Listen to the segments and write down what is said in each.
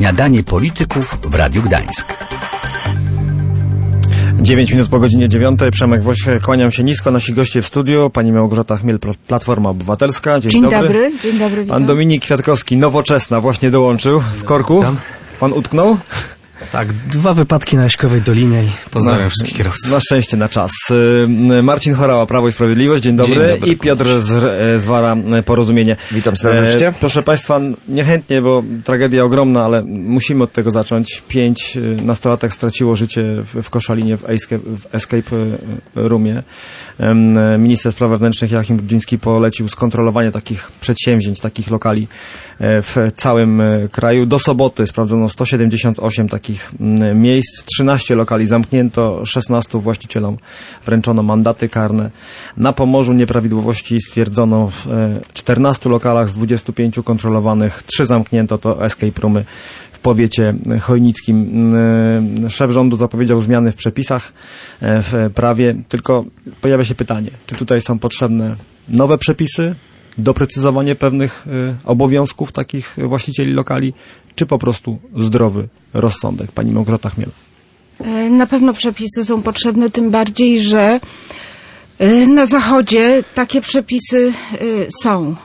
Śniadanie polityków w Radiu Gdańsk. 9 minut po godzinie 9. Przemek Woś, kłaniam się nisko. Nasi goście w studiu. Pani Małgorzata Chmiel, Platforma Obywatelska. Dzień dobry. Dzień dobry, witam. Pan Dominik Kwiatkowski, Nowoczesna, właśnie dołączył w korku. Witam. Pan utknął? Tak, 2 wypadki na Jaśkowej Dolinie i pozdrawiam wszystkich kierowców. Na szczęście, na czas. Marcin Horała, Prawo i Sprawiedliwość, dzień dobry. Dzień dobry. I Piotr Zwara, Porozumienie. Witam serdecznie. Proszę Państwa, niechętnie, bo tragedia ogromna, ale musimy od tego zacząć. 5 nastolatek straciło życie w Koszalinie, w Escape Roomie. Minister Spraw Wewnętrznych Joachim Brudziński polecił skontrolowanie takich przedsięwzięć, takich lokali w całym kraju. Do soboty sprawdzono 178 takich miejsc, 13 lokali zamknięto, 16 właścicielom wręczono mandaty karne. Na Pomorzu nieprawidłowości stwierdzono w 14 lokalach z 25 kontrolowanych, 3 zamknięto, to escape roomy w powiecie chojnickim. Szef rządu zapowiedział zmiany w przepisach, w prawie, tylko pojawia się pytanie, czy tutaj są potrzebne nowe przepisy, doprecyzowanie pewnych obowiązków takich właścicieli lokali, czy po prostu zdrowy rozsądek? Pani Małgorzata Chmiel. Na pewno przepisy są potrzebne, tym bardziej, że na Zachodzie takie przepisy są.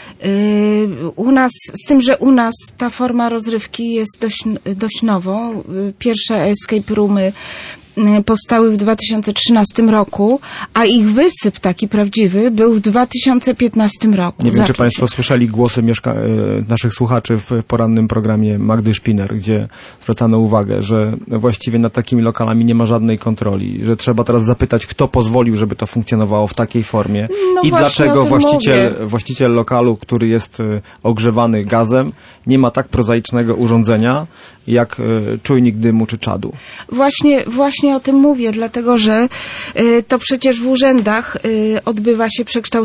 U nas, z tym, że u nas ta forma rozrywki jest dość nową. Pierwsze escape roomy powstały w 2013 roku, a ich wysyp taki prawdziwy był w 2015 roku. Nie wiem, czy Państwo słyszeli głosy naszych słuchaczy w porannym programie Magdy Szpiner, gdzie zwracano uwagę, że właściwie nad takimi lokalami nie ma żadnej kontroli, że trzeba teraz zapytać, kto pozwolił, żeby to funkcjonowało w takiej formie i dlaczego właściciel lokalu, który jest ogrzewany gazem, nie ma tak prozaicznego urządzenia jak czujnik dymu czy czadu. Właśnie o tym mówię, dlatego że to przecież w urzędach odbywa się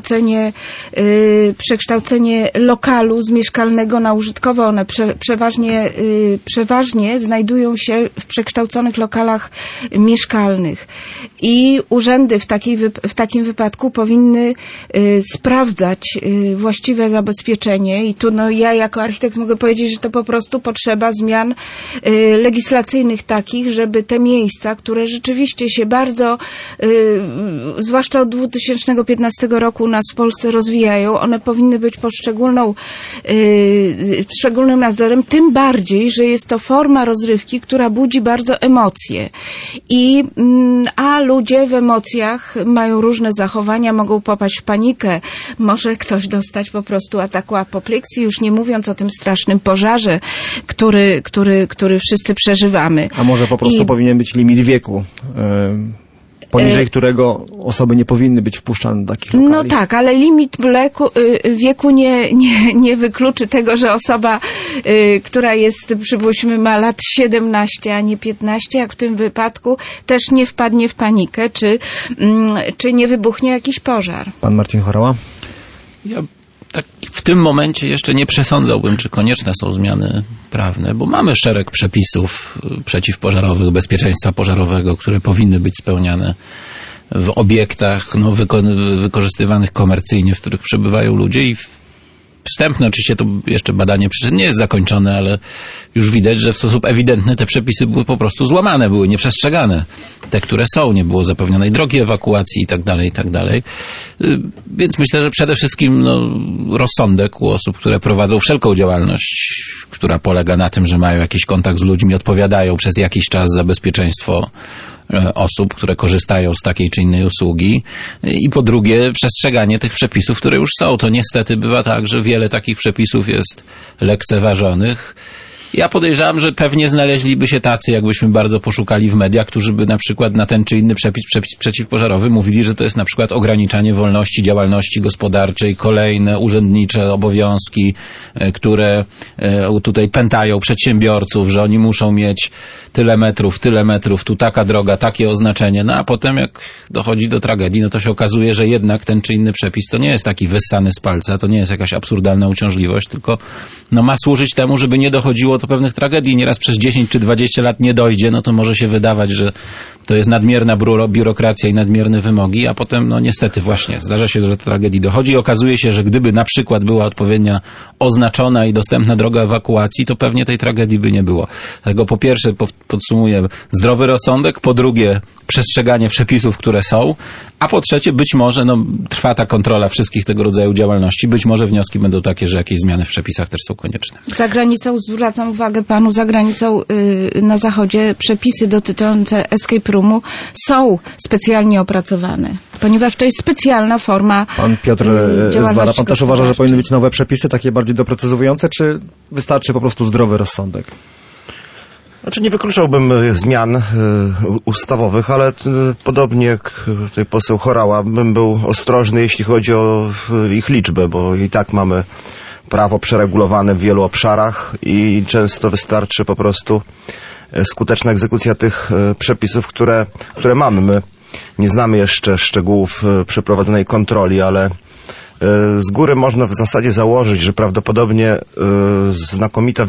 przekształcenie lokalu z mieszkalnego na użytkowe. One przeważnie znajdują się w przekształconych lokalach mieszkalnych. I urzędy w takim wypadku powinny sprawdzać właściwe zabezpieczenie. I tu ja jako architekt mogę powiedzieć, że to po prostu potrzeba zmian legislacyjnych takich, żeby te miejsca, które rzeczywiście się bardzo, zwłaszcza od 2015 roku u nas w Polsce rozwijają, one powinny być pod szczególnym nadzorem, tym bardziej, że jest to forma rozrywki, która budzi bardzo emocje. A ludzie w emocjach mają różne zachowania, mogą popaść w panikę, może ktoś dostać po prostu ataku apopleksji, już nie mówiąc o tym strasznym pożarze, który wszyscy przeżywamy. A może po prostu powinien być limit wieku, poniżej którego osoby nie powinny być wpuszczane do takich lokali? No tak, ale limit wieku nie wykluczy tego, że osoba, która jest, przypuśćmy, ma lat 17, a nie 15, jak w tym wypadku, też nie wpadnie w panikę, czy nie wybuchnie jakiś pożar. Pan Marcin Horała? Ja tak w tym momencie jeszcze nie przesądzałbym, czy konieczne są zmiany prawne, bo mamy szereg przepisów przeciwpożarowych, bezpieczeństwa pożarowego, które powinny być spełniane w obiektach wykorzystywanych komercyjnie, w których przebywają ludzie i wstępne oczywiście to jeszcze badanie przyczyn nie jest zakończone, ale już widać, że w sposób ewidentny te przepisy były po prostu złamane, były nieprzestrzegane. Te, które są, nie było zapewnionej drogi ewakuacji i tak dalej, i tak dalej. Więc myślę, że przede wszystkim rozsądek u osób, które prowadzą wszelką działalność, która polega na tym, że mają jakiś kontakt z ludźmi, odpowiadają przez jakiś czas za bezpieczeństwo osób, które korzystają z takiej czy innej usługi i po drugie przestrzeganie tych przepisów, które już są. To niestety bywa tak, że wiele takich przepisów jest lekceważonych. Ja podejrzewam, że pewnie znaleźliby się tacy, jakbyśmy bardzo poszukali w mediach, którzy by na przykład na ten czy inny przepis przeciwpożarowy mówili, że to jest na przykład ograniczanie wolności działalności gospodarczej, kolejne urzędnicze obowiązki, które tutaj pętają przedsiębiorców, że oni muszą mieć tyle metrów, tu taka droga, takie oznaczenie. No a potem jak dochodzi do tragedii, no to się okazuje, że jednak ten czy inny przepis to nie jest taki wyssany z palca, to nie jest jakaś absurdalna uciążliwość, tylko ma służyć temu, żeby nie dochodziło do pewnych tragedii. Nieraz przez 10 czy 20 lat nie dojdzie, no to może się wydawać, że to jest nadmierna biurokracja i nadmierne wymogi, a potem, no niestety właśnie, zdarza się, że do tragedii dochodzi i okazuje się, że gdyby na przykład była odpowiednia oznaczona i dostępna droga ewakuacji, to pewnie tej tragedii by nie było. Dlatego po pierwsze, podsumuję, zdrowy rozsądek, po drugie, przestrzeganie przepisów, które są, a po trzecie, być może, no, trwa ta kontrola wszystkich tego rodzaju działalności, być może wnioski będą takie, że jakieś zmiany w przepisach też są konieczne. Za granicą, zwracam uwagę panu, za granicą na zachodzie przepisy dotyczące escape roomu są specjalnie opracowane, ponieważ to jest specjalna forma Pan Piotr Zwara, pan też uważa, że powinny być nowe przepisy, takie bardziej doprecyzowujące, czy wystarczy po prostu zdrowy rozsądek? Znaczy nie wykluczałbym zmian ustawowych, ale podobnie jak tutaj poseł Horała, bym był ostrożny, jeśli chodzi o ich liczbę, bo i tak mamy prawo przeregulowane w wielu obszarach i często wystarczy po prostu skuteczna egzekucja tych przepisów, które mamy. My nie znamy jeszcze szczegółów przeprowadzonej kontroli, ale z góry można w zasadzie założyć, że prawdopodobnie znakomita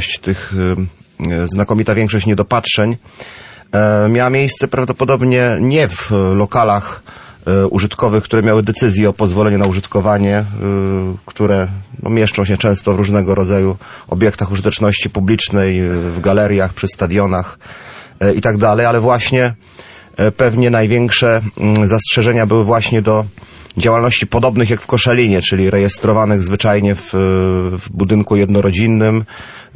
większość niedopatrzeń miała miejsce prawdopodobnie nie w lokalach użytkowych, które miały decyzję o pozwoleniu na użytkowanie, które mieszczą się często w różnego rodzaju obiektach użyteczności publicznej, w galeriach, przy stadionach i tak dalej, ale właśnie pewnie największe zastrzeżenia były właśnie do działalności podobnych jak w Koszalinie, czyli rejestrowanych zwyczajnie w budynku jednorodzinnym,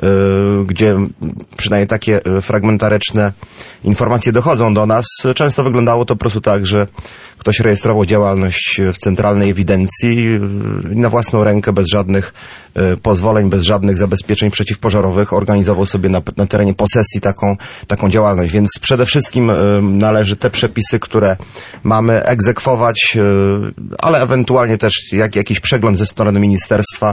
gdzie przynajmniej takie fragmentaryczne informacje dochodzą do nas. Często wyglądało to po prostu tak, że ktoś rejestrował działalność w centralnej ewidencji i na własną rękę, bez żadnych pozwoleń, bez żadnych zabezpieczeń przeciwpożarowych organizował sobie na terenie posesji taką działalność. Więc przede wszystkim należy te przepisy, które mamy, egzekwować, ale ewentualnie też jakiś przegląd ze strony ministerstwa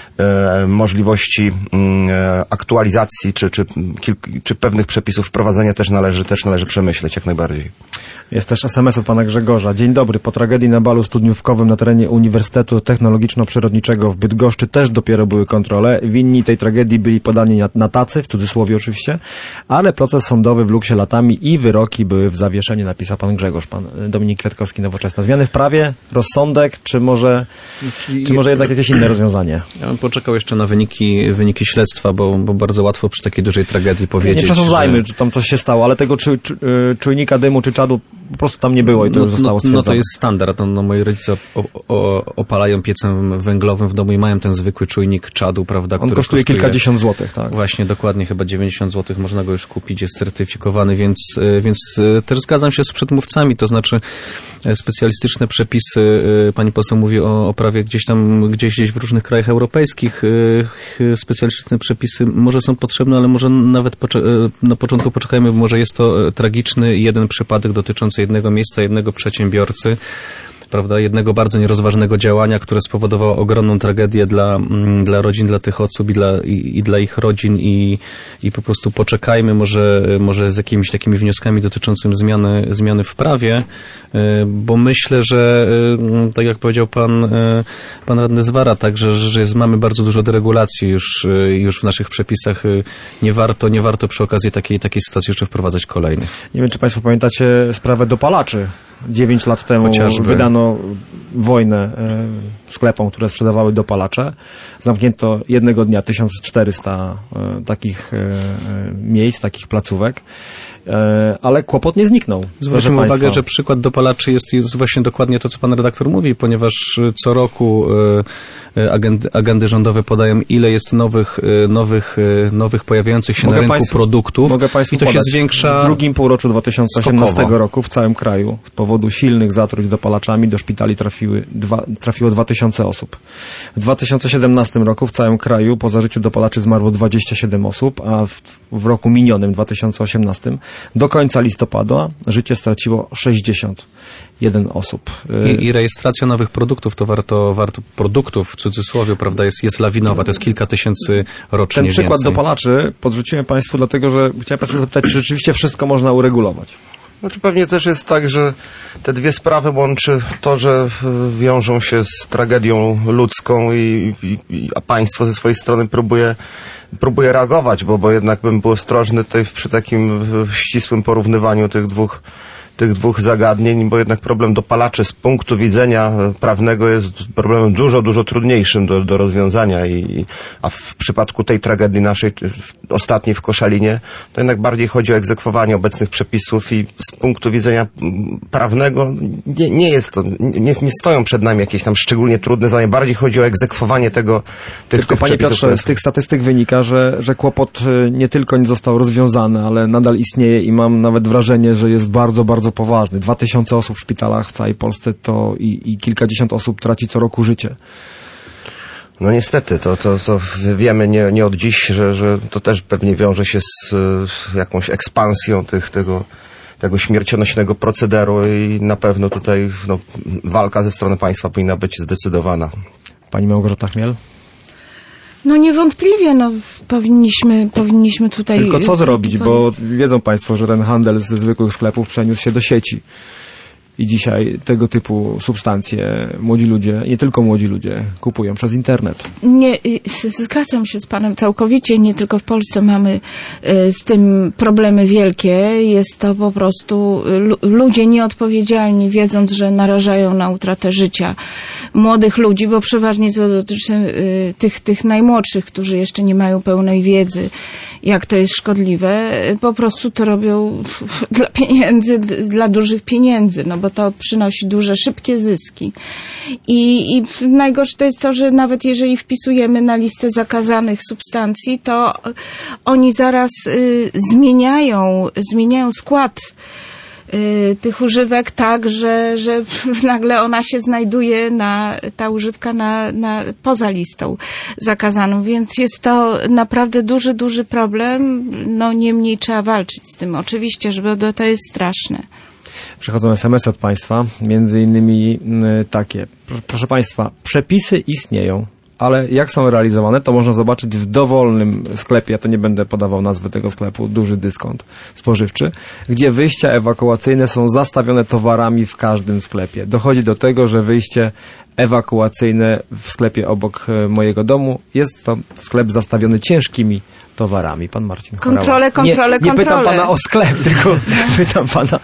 możliwości aktualizacji czy pewnych przepisów wprowadzenia też należy przemyśleć jak najbardziej. Jest też SMS od pana Grzegorza. Dzień dobry. Po tragedii na balu studniówkowym na terenie Uniwersytetu Technologiczno-Przyrodniczego w Bydgoszczy też dopiero były kontrole. Winni tej tragedii byli podani na tacy, w cudzysłowie oczywiście, ale proces sądowy wlókł się latami i wyroki były w zawieszeniu, napisał pan Grzegorz. Pan Dominik Kwiatkowski, Nowoczesna. Zmiany w prawie, rozsądek, czy może jednak jakieś inne rozwiązanie? Ja bym poczekał jeszcze na wyniki śledztwa, bo bardzo łatwo przy takiej dużej tragedii powiedzieć. Nie przesądzajmy, że tam coś się stało, ale tego czujnika dymu czy czadu po prostu tam nie było i to już zostało stwierdzone. No to jest standard. Moi rodzice opalają piecem węglowym w domu i mają ten zwykły czujnik czadu, prawda? On kosztuje kilkadziesiąt złotych, tak? Właśnie, dokładnie, chyba 90 złotych można go już kupić, jest certyfikowany, więc też zgadzam się z przedmówcami, to znaczy specjalistyczne przepisy, pani poseł mówi o prawie gdzieś w różnych krajach europejskich, specjalistyczne przepisy może są potrzebne, ale może nawet na początku poczekajmy, bo może jest to tragiczny jeden przypadek dotyczący jednego miejsca, jednego przedsiębiorcy, prawda, jednego bardzo nierozważnego działania, które spowodowało ogromną tragedię dla rodzin, dla tych osób i dla ich rodzin i po prostu poczekajmy może z jakimiś takimi wnioskami dotyczącymi zmiany w prawie, bo myślę, że tak jak powiedział pan radny Zwara, także, że mamy bardzo dużo deregulacji już w naszych przepisach. Nie warto przy okazji takiej sytuacji jeszcze wprowadzać kolejnych. Nie wiem, czy państwo pamiętacie sprawę dopalaczy. 9 lat temu chociażby wydano wojnę sklepom, które sprzedawały dopalacze. Zamknięto jednego dnia 1400 takich miejsc, takich placówek, ale kłopot nie zniknął. Zwróćmy uwagę, że przykład dopalaczy jest właśnie dokładnie to, co pan redaktor mówi, ponieważ co roku agendy rządowe podają, ile jest nowych pojawiających się na rynku produktów i to się zwiększa. W drugim półroczu 2018 roku w całym kraju z powodu silnych zatruć dopalaczami do szpitali trafiło 2000 osób. W 2017 roku w całym kraju po zażyciu dopalaczy zmarło 27 osób, a w roku minionym, 2018, do końca listopada życie straciło 61 osób. I rejestracja nowych produktów, to warto produktów w cudzysłowie, prawda, jest lawinowa, to jest kilka tysięcy rocznie. Ten przykład więcej. dopalaczy podrzuciłem państwu dlatego, że chciałem państwa zapytać, czy rzeczywiście wszystko można uregulować. Znaczy pewnie też jest tak, że te dwie sprawy łączy to, że wiążą się z tragedią ludzką a państwo ze swojej strony próbuje reagować, bo jednak bym był ostrożny tutaj przy takim ścisłym porównywaniu tych dwóch zagadnień, bo jednak problem dopalaczy z punktu widzenia prawnego jest problemem dużo trudniejszym do rozwiązania a w przypadku tej tragedii naszej, ostatniej w Koszalinie, to jednak bardziej chodzi o egzekwowanie obecnych przepisów i z punktu widzenia prawnego nie stoją przed nami jakieś tam szczególnie trudne zadania, bardziej chodzi o egzekwowanie tych Panie Piotrze, z tych statystyk wynika, że kłopot nie tylko nie został rozwiązany, ale nadal istnieje i mam nawet wrażenie, że jest bardzo poważny. 2000 osób w szpitalach w całej Polsce to i kilkadziesiąt osób traci co roku życie. No niestety, to wiemy nie od dziś, że to też pewnie wiąże się z jakąś ekspansją tego śmiercionośnego procederu i na pewno tutaj walka ze strony państwa powinna być zdecydowana. Pani Małgorzata Chmiel? No niewątpliwie, powinniśmy tutaj... Tylko co zrobić, bo wiedzą państwo, że ten handel ze zwykłych sklepów przeniósł się do sieci. I dzisiaj tego typu substancje młodzi ludzie, nie tylko młodzi ludzie, kupują przez internet. Nie, zgadzam się z panem całkowicie. Nie tylko w Polsce mamy z tym problemy wielkie. Jest to po prostu ludzie nieodpowiedzialni, wiedząc, że narażają na utratę życia młodych ludzi, bo przeważnie to dotyczy tych najmłodszych, którzy jeszcze nie mają pełnej wiedzy, jak to jest szkodliwe. Po prostu to robią dla pieniędzy, dla dużych pieniędzy, bo to przynosi duże, szybkie zyski. I najgorsze to jest to, że nawet jeżeli wpisujemy na listę zakazanych substancji, to oni zaraz zmieniają skład tych używek tak, że nagle ona się znajduje ta używka poza listą zakazaną, więc jest to naprawdę duży problem. Niemniej trzeba walczyć z tym. Oczywiście, bo to jest straszne. Przychodzą SMS-y od państwa, między innymi takie. Proszę państwa, przepisy istnieją, ale jak są realizowane, to można zobaczyć w dowolnym sklepie, ja to nie będę podawał nazwy tego sklepu, duży dyskont spożywczy, gdzie wyjścia ewakuacyjne są zastawione towarami w każdym sklepie. Dochodzi do tego, że wyjście ewakuacyjne w sklepie obok mojego domu jest to sklep zastawiony ciężkimi towarami. Pan Marcin Horała. Kontrole. Nie pytam pana o sklep, tylko pytam pana,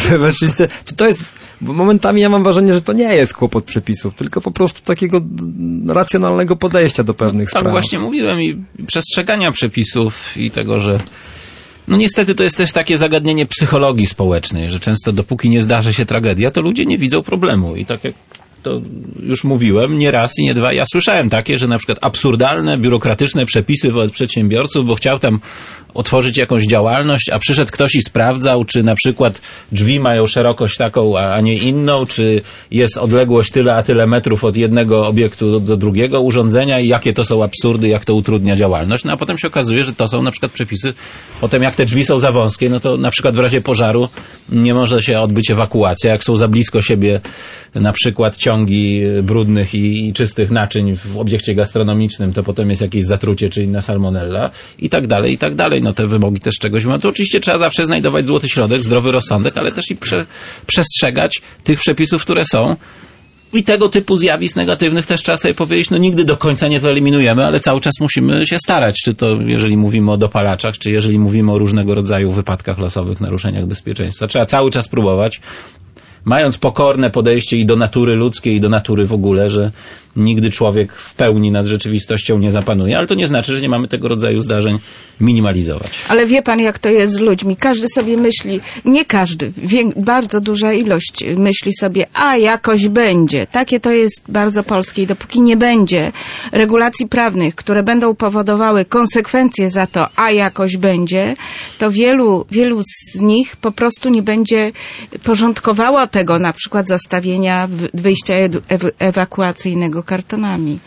czy to jest... Bo momentami ja mam wrażenie, że to nie jest kłopot przepisów, tylko po prostu takiego racjonalnego podejścia do pewnych spraw. Tak właśnie mówiłem i przestrzegania przepisów i tego, że niestety to jest też takie zagadnienie psychologii społecznej, że często dopóki nie zdarzy się tragedia, to ludzie nie widzą problemu i tak jak to już mówiłem, nie raz i nie dwa. Ja słyszałem takie, że na przykład absurdalne, biurokratyczne przepisy wobec przedsiębiorców, bo chciał tam otworzyć jakąś działalność, a przyszedł ktoś i sprawdzał, czy na przykład drzwi mają szerokość taką, a nie inną, czy jest odległość tyle a tyle metrów od jednego obiektu do drugiego urządzenia i jakie to są absurdy, jak to utrudnia działalność. A potem się okazuje, że to są na przykład przepisy, potem jak te drzwi są za wąskie, to na przykład w razie pożaru nie może się odbyć ewakuacja, jak są za blisko siebie na przykład ciągi brudnych i czystych naczyń w obiekcie gastronomicznym, to potem jest jakieś zatrucie czy inna salmonella i tak dalej, i tak dalej. Te wymogi też czegoś mają. To oczywiście trzeba zawsze znajdować złoty środek, zdrowy rozsądek, ale też i przestrzegać tych przepisów, które są. I tego typu zjawisk negatywnych też trzeba sobie powiedzieć, nigdy do końca nie wyeliminujemy, ale cały czas musimy się starać, czy to jeżeli mówimy o dopalaczach, czy jeżeli mówimy o różnego rodzaju wypadkach losowych, naruszeniach bezpieczeństwa. Trzeba cały czas próbować, mając pokorne podejście i do natury ludzkiej, i do natury w ogóle, że nigdy człowiek w pełni nad rzeczywistością nie zapanuje, ale to nie znaczy, że nie mamy tego rodzaju zdarzeń minimalizować. Ale wie pan, jak to jest z ludźmi. Każdy sobie myśli, nie każdy, bardzo duża ilość myśli sobie, jakoś będzie. Takie to jest bardzo polskie i dopóki nie będzie regulacji prawnych, które będą powodowały konsekwencje za to, jakoś będzie, to wielu z nich po prostu nie będzie porządkowało tego, na przykład zastawienia wyjścia ewakuacyjnego kartonami.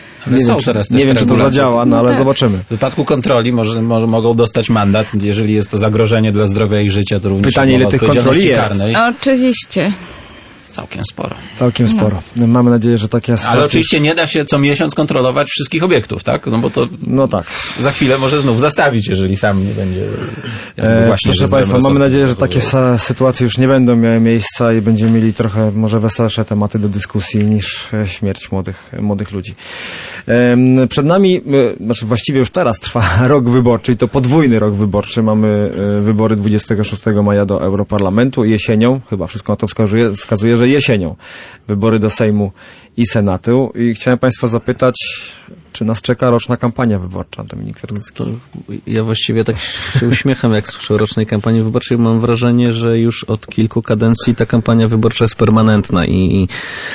Nie wiem, czy to zadziała, ale zobaczymy. W wypadku kontroli mogą dostać mandat, jeżeli jest to zagrożenie dla zdrowia i życia, to również pytanie, ile tych kontroli jest. Karnej. Oczywiście. Całkiem sporo. Całkiem sporo. Mamy nadzieję, że taka sytuacja... Ale oczywiście nie da się co miesiąc kontrolować wszystkich obiektów, tak? No bo to tak. Za chwilę może znów zastawić, jeżeli sam nie będzie... Proszę Państwa, mamy nadzieję, że takie sytuacje już nie będą miały miejsca i będziemy mieli trochę może weselsze tematy do dyskusji niż śmierć młodych ludzi. Przed nami, znaczy właściwie już teraz trwa rok wyborczy i to podwójny rok wyborczy. Mamy wybory 26 maja do Europarlamentu jesienią, chyba wszystko na to wskazuje, że jesienią. Wybory do Sejmu i Senatu. I chciałem Państwa zapytać, czy nas czeka roczna kampania wyborcza, Dominik Kwiatkowski? Ja właściwie tak się uśmiecham, jak słyszę o rocznej kampanii wyborczej. Mam wrażenie, że już od kilku kadencji ta kampania wyborcza jest permanentna i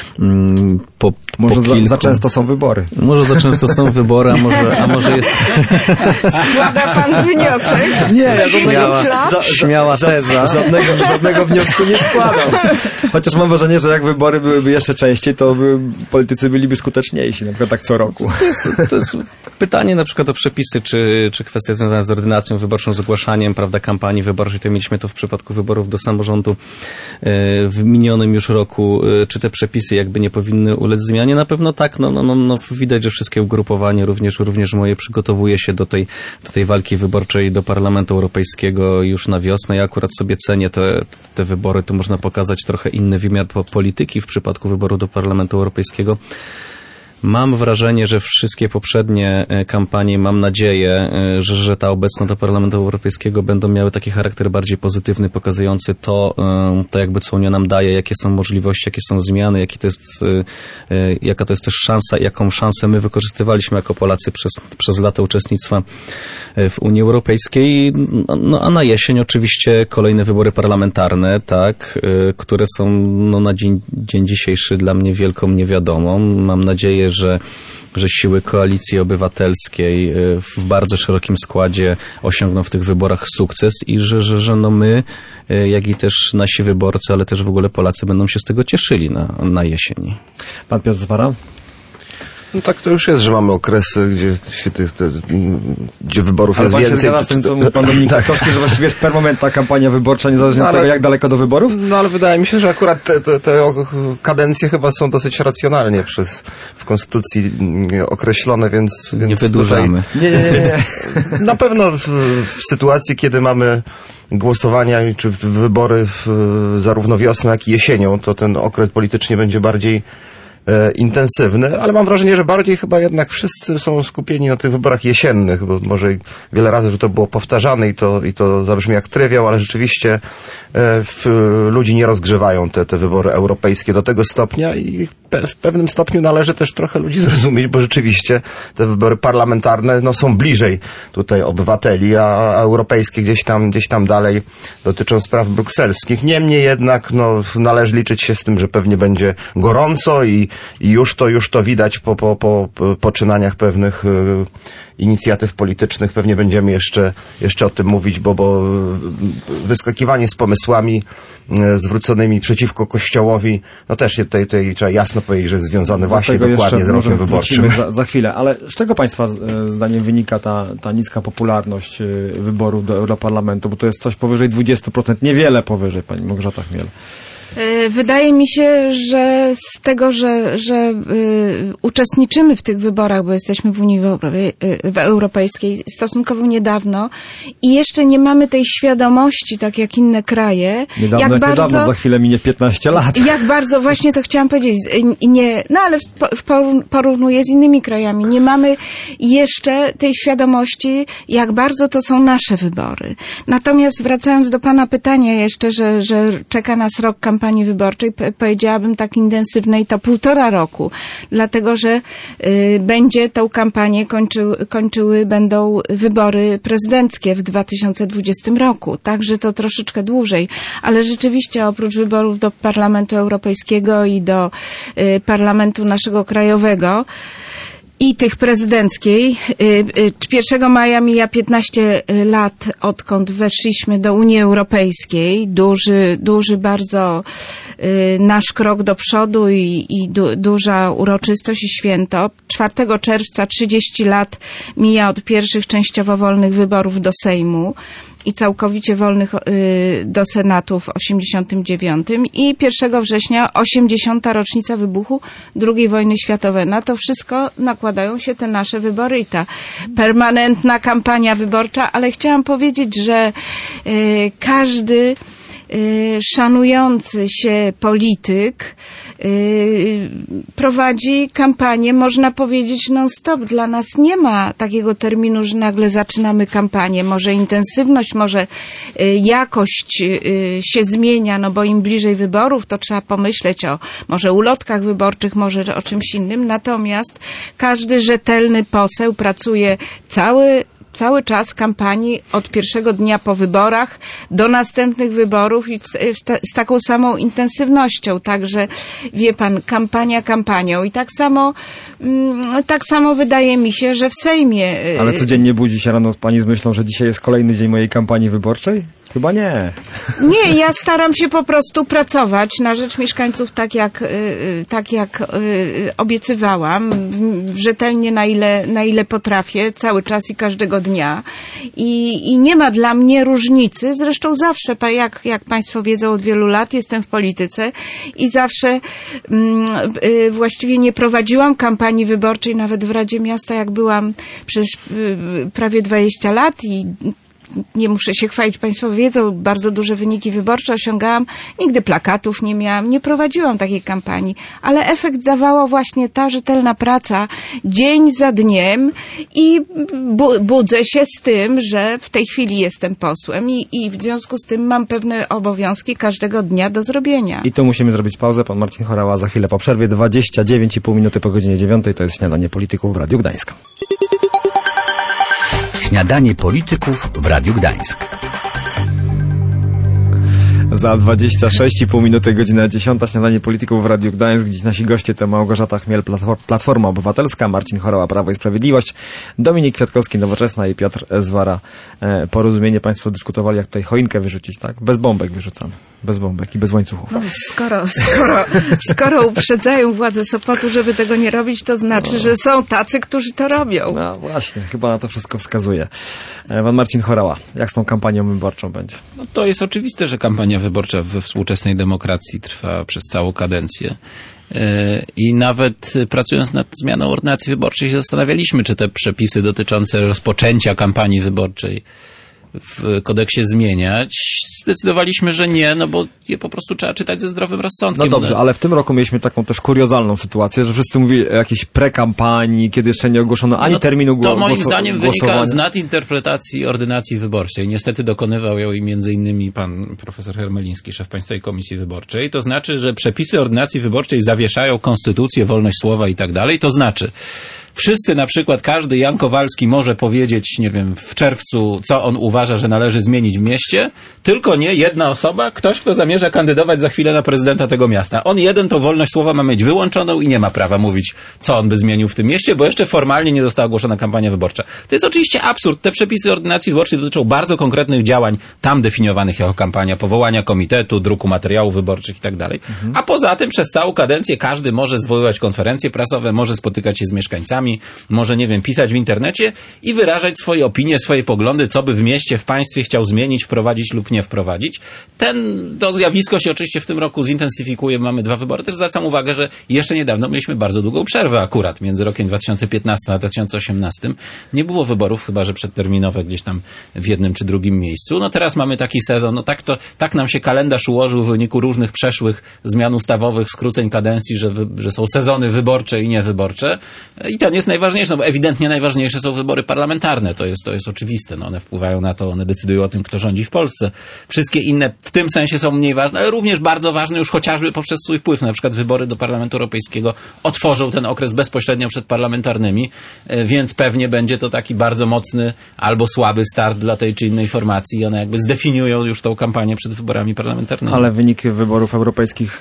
może za często są wybory. Może za często są wybory, a może jest... Składa pan wniosek? Nie, śmiała teza. Żadnego wniosku nie składam. Chociaż mam wrażenie, że jak wybory byłyby jeszcze częściej, to politycy byliby skuteczniejsi, na przykład tak co roku. To jest pytanie na przykład o przepisy, czy kwestie związane z ordynacją wyborczą, z ogłaszaniem, prawda, kampanii wyborczej. To mieliśmy to w przypadku wyborów do samorządu w minionym już roku. Czy te przepisy jakby nie powinny ulec zmianie? Na pewno tak. No, widać, że wszystkie ugrupowanie, również moje, przygotowuje się do tej walki wyborczej do Parlamentu Europejskiego już na wiosnę. Ja akurat sobie cenię te wybory. Tu można pokazać trochę inny wymiar polityki w przypadku wyboru do Parlamentu Europejskiego. Mam wrażenie, że wszystkie poprzednie kampanie, mam nadzieję, że ta obecna do Parlamentu Europejskiego będą miały taki charakter bardziej pozytywny, pokazujący to jakby co Unia nam daje, jakie są możliwości, jakie są zmiany, jaka to jest też szansa, jaką szansę my wykorzystywaliśmy jako Polacy przez lata uczestnictwa w Unii Europejskiej. A na jesień oczywiście kolejne wybory parlamentarne, tak, które są na dzień dzisiejszy dla mnie wielką niewiadomą. Mam nadzieję, że siły Koalicji Obywatelskiej w bardzo szerokim składzie osiągną w tych wyborach sukces i że my, jak i też nasi wyborcy, ale też w ogóle Polacy będą się z tego cieszyli na jesieni. Pan Piotr Zwara? No tak to już jest, że mamy okresy, gdzie wyborów jest więcej. Ale pan się zgadza z tym, co mówi pan Dominik Kwiatkowski, że właściwie jest permanentna kampania wyborcza, niezależnie od tego, jak daleko do wyborów? No ale wydaje mi się, że akurat te kadencje chyba są dosyć racjonalnie w Konstytucji określone, więc nie wydłużamy. Nie. Na pewno w sytuacji, kiedy mamy głosowania czy wybory zarówno wiosną, jak i jesienią, to ten okres politycznie będzie bardziej intensywny, ale mam wrażenie, że bardziej chyba jednak wszyscy są skupieni na tych wyborach jesiennych, bo może wiele razy, że to było powtarzane i to zabrzmi jak trywiał, ale rzeczywiście ludzi nie rozgrzewają te wybory europejskie do tego stopnia i w pewnym stopniu należy też trochę ludzi zrozumieć, bo rzeczywiście te wybory parlamentarne są bliżej tutaj obywateli, a europejskie gdzieś tam dalej dotyczą spraw brukselskich. Niemniej jednak należy liczyć się z tym, że pewnie będzie gorąco i już to widać po poczynaniach pewnych inicjatyw politycznych. Pewnie będziemy jeszcze o tym mówić, bo wyskakiwanie z pomysłami zwróconymi przeciwko Kościołowi, też tutaj trzeba jasno powiedzieć, że jest związane właśnie dokładnie z rokiem wyborczym. Za chwilę, ale z czego Państwa zdaniem wynika ta niska popularność wyborów do Europarlamentu? Bo to jest coś powyżej 20%, niewiele powyżej, pani Małgorzata Chmiel. Wydaje mi się, że z tego, że uczestniczymy w tych wyborach, bo jesteśmy w Unii Europejskiej stosunkowo niedawno i jeszcze nie mamy tej świadomości, tak jak inne kraje. Niedawno, za chwilę minie 15 lat. Jak bardzo, właśnie to chciałam powiedzieć, ale porównuję z innymi krajami. Nie mamy jeszcze tej świadomości, jak bardzo to są nasze wybory. Natomiast wracając do pana pytania jeszcze, że czeka nas rok kampanii wyborczej, powiedziałabym tak intensywnej, to 1,5 roku. Dlatego, że będzie tą kampanię będą wybory prezydenckie w 2020 roku. Także to troszeczkę dłużej. Ale rzeczywiście oprócz wyborów do Parlamentu Europejskiego i do Parlamentu naszego krajowego, i tych prezydenckiej. 1 maja mija 15 lat, odkąd weszliśmy do Unii Europejskiej. Duży bardzo nasz krok do przodu i duża uroczystość i święto. 4 czerwca 30 lat mija od pierwszych częściowo wolnych wyborów do Sejmu. i całkowicie wolnych do Senatu w 89 i 1 września 80. rocznica wybuchu II wojny światowej. Na to wszystko nakładają się te nasze wybory i ta permanentna kampania wyborcza, ale chciałam powiedzieć, że każdy szanujący się polityk prowadzi kampanię, można powiedzieć non-stop. Dla nas nie ma takiego terminu, że nagle zaczynamy kampanię. Może intensywność, może jakość się zmienia, no bo im bliżej wyborów, to trzeba pomyśleć o może ulotkach wyborczych, może o czymś innym. Natomiast każdy rzetelny poseł pracuje cały czas kampanii od pierwszego dnia po wyborach do następnych wyborów i z taką samą intensywnością. Także wie pan, kampania kampanią. I tak samo wydaje mi się, że w Sejmie... Ale codziennie budzi się rano pani z myślą, że dzisiaj jest kolejny dzień mojej kampanii wyborczej? Chyba nie. Nie, ja staram się po prostu pracować na rzecz mieszkańców tak jak obiecywałam, rzetelnie na ile potrafię, cały czas i każdego dnia. I nie ma dla mnie różnicy, zresztą zawsze, jak państwo wiedzą, od wielu lat jestem w polityce i zawsze właściwie nie prowadziłam kampanii wyborczej, nawet w Radzie Miasta, jak byłam przez prawie 20 lat i nie muszę się chwalić, państwo wiedzą, bardzo duże wyniki wyborcze osiągałam, nigdy plakatów nie miałam, nie prowadziłam takiej kampanii, ale efekt dawała właśnie ta rzetelna praca dzień za dniem i budzę się z tym, że w tej chwili jestem posłem i w związku z tym mam pewne obowiązki każdego dnia do zrobienia. I tu musimy zrobić pauzę. Pan Marcin Horała za chwilę po przerwie. 29,5 minuty po godzinie 9. To jest Śniadanie Polityków w Radiu Gdańsk. Śniadanie Polityków w Radiu Gdańsk. Za 26,5 minuty, godzina 10. Śniadanie Polityków w Radiu Gdańsk. Dziś nasi goście to Małgorzata Chmiel, Platforma Obywatelska, Marcin Horała, Prawo i Sprawiedliwość, Dominik Kwiatkowski, Nowoczesna i Piotr Zwara, Porozumienie. Państwo dyskutowali, jak tutaj choinkę wyrzucić, tak? Bez bombek wyrzucamy. Bez bombek i bez łańcuchów. No, skoro uprzedzają władze Sopotu, żeby tego nie robić, to znaczy, że są tacy, którzy to robią. No właśnie, chyba na to wszystko wskazuje. Pan Marcin Horała, jak z tą kampanią wyborczą będzie? No to jest oczywiste, że kampania wyborcza we współczesnej demokracji trwa przez całą kadencję. I nawet pracując nad zmianą ordynacji wyborczej się zastanawialiśmy, czy te przepisy dotyczące rozpoczęcia kampanii wyborczej w kodeksie zmieniać. Zdecydowaliśmy, że nie, no bo je po prostu trzeba czytać ze zdrowym rozsądkiem. No dobrze, ale w tym roku mieliśmy taką też kuriozalną sytuację, że wszyscy mówili o jakiejś prekampanii, kiedy jeszcze nie ogłoszono ani terminu głosowania. To moim zdaniem wynika z nadinterpretacji ordynacji wyborczej. Niestety dokonywał ją i między innymi pan profesor Hermeliński, szef Państwowej Komisji Wyborczej. To znaczy, że przepisy ordynacji wyborczej zawieszają konstytucję, wolność słowa i tak dalej. To znaczy, wszyscy, na przykład każdy Jan Kowalski może powiedzieć, nie wiem, w czerwcu, co on uważa, że należy zmienić w mieście, tylko nie jedna osoba, ktoś, kto zamierza kandydować za chwilę na prezydenta tego miasta. On jeden tą wolność słowa ma mieć wyłączoną i nie ma prawa mówić, co on by zmienił w tym mieście, bo jeszcze formalnie nie została ogłoszona kampania wyborcza. To jest oczywiście absurd. Te przepisy ordynacji wyborczej dotyczą bardzo konkretnych działań, tam definiowanych jako kampania, powołania komitetu, druku materiałów wyborczych i tak dalej. A poza tym przez całą kadencję każdy może zwoływać konferencje prasowe, może spotykać się z mieszkańcami, może, nie wiem, pisać w internecie i wyrażać swoje opinie, swoje poglądy, co by w mieście, w państwie chciał zmienić, wprowadzić lub nie wprowadzić. To zjawisko się oczywiście w tym roku zintensyfikuje. Mamy 2 wybory. Też zwracam uwagę, że jeszcze niedawno mieliśmy bardzo długą przerwę akurat między rokiem 2015 a 2018. Nie było wyborów, chyba że przedterminowe gdzieś tam w jednym czy drugim miejscu. No teraz mamy taki sezon. No tak nam się kalendarz ułożył w wyniku różnych przeszłych zmian ustawowych, skróceń kadencji, że są sezony wyborcze i niewyborcze. I ten jest najważniejsze, no bo ewidentnie najważniejsze są wybory parlamentarne. To jest oczywiste. No one wpływają na to, one decydują o tym, kto rządzi w Polsce. Wszystkie inne w tym sensie są mniej ważne, ale również bardzo ważne już chociażby poprzez swój wpływ. Na przykład wybory do Parlamentu Europejskiego otworzą ten okres bezpośrednio przed parlamentarnymi, więc pewnie będzie to taki bardzo mocny albo słaby start dla tej czy innej formacji i one jakby zdefiniują już tą kampanię przed wyborami parlamentarnymi. Ale wynik wyborów europejskich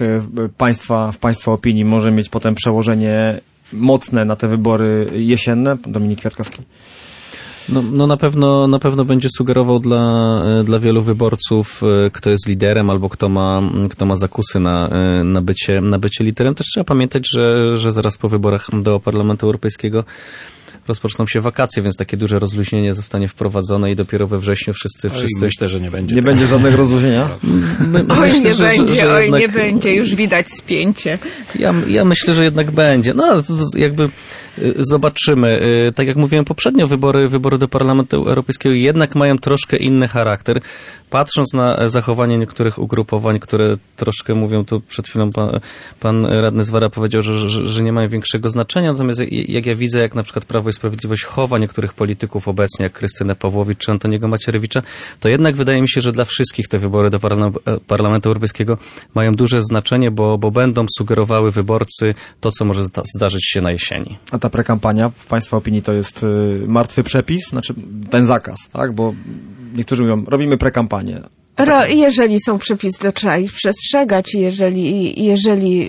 w państwa opinii może mieć potem przełożenie mocne na te wybory jesienne? Dominik Kwiatkowski. No na pewno będzie sugerował dla wielu wyborców, kto jest liderem albo kto ma zakusy na bycie liderem. Też trzeba pamiętać, że zaraz po wyborach do Parlamentu Europejskiego rozpoczną się wakacje, więc takie duże rozluźnienie zostanie wprowadzone i dopiero we wrześniu wszyscy... Myślę, że nie będzie. Nie będzie żadnego rozluźnienia? Nie będzie, już widać spięcie. Ja myślę, że jednak będzie. No, jakby zobaczymy. Tak jak mówiłem poprzednio, wybory do Parlamentu Europejskiego jednak mają troszkę inny charakter. Patrząc na zachowanie niektórych ugrupowań, które troszkę mówią, tu przed chwilą pan radny Zwara powiedział, że nie mają większego znaczenia, natomiast jak ja widzę, jak na przykład Prawo i Sprawiedliwość chowa niektórych polityków obecnie, jak Krystynę Pawłowicz czy Antoniego Macierewicza, to jednak wydaje mi się, że dla wszystkich te wybory do Parlamentu Europejskiego mają duże znaczenie, bo będą sugerowały wyborcy to, co może zdarzyć się na jesieni. A ta prekampania, w Państwa opinii, to jest martwy przepis? Znaczy ten zakaz, tak? Bo niektórzy mówią, robimy prekampanię. Jeżeli są przepisy, to trzeba ich przestrzegać. Jeżeli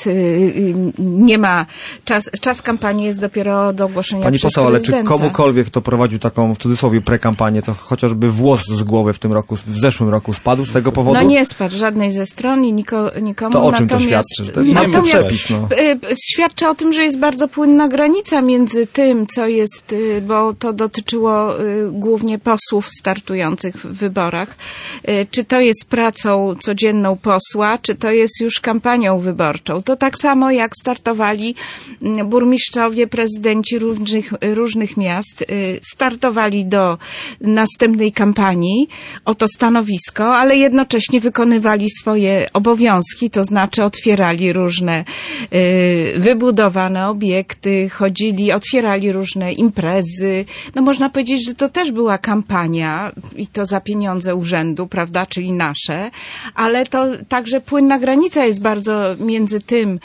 nie ma... Czas kampanii jest dopiero do ogłoszenia Pani przez poseł, ale czy prezydenta. komukolwiek, kto prowadził taką, w cudzysłowie, prekampanię, to chociażby włos z głowy w zeszłym roku spadł z tego powodu? No nie spadł żadnej ze stron i nikomu. To o czym to świadczy? To jest martwy przepis, no. Świadczy o tym, że jest bardzo płynna granica między tym, co jest, bo to dotyczyło głównie posłów startujących w wyborach, czy to jest pracą codzienną posła, czy to jest już kampanią wyborczą. To tak samo jak startowali burmistrzowie, prezydenci różnych miast, startowali do następnej kampanii o to stanowisko, ale jednocześnie wykonywali swoje obowiązki, to znaczy otwierali różne wybudowane obiekty, otwierali różne imprezy. No można powiedzieć, że to też była kampania i to za pieniądze urzędu, prawda, czyli nasze, ale to także płynna granica jest bardzo między tym,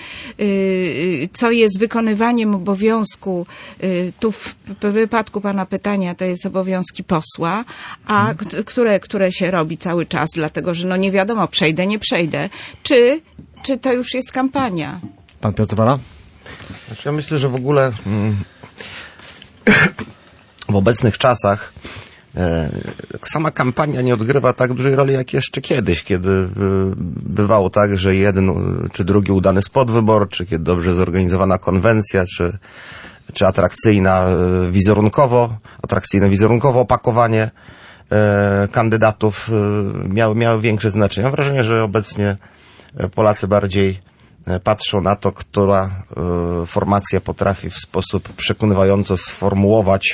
co jest wykonywaniem obowiązku, tu w wypadku pana pytania to jest obowiązki posła, a które się robi cały czas, dlatego że no nie wiadomo, przejdę, nie przejdę, czy to już jest kampania. Pan Piotr Zwara? Znaczy, ja myślę, że w ogóle w obecnych czasach sama kampania nie odgrywa tak dużej roli jak jeszcze kiedyś, kiedy bywało tak, że jeden czy drugi udany spot wyborczy, kiedy dobrze zorganizowana konwencja, czy atrakcyjne wizerunkowo opakowanie kandydatów miały większe znaczenie. Mam wrażenie, że obecnie Polacy bardziej patrzą na to, która formacja potrafi w sposób przekonywająco sformułować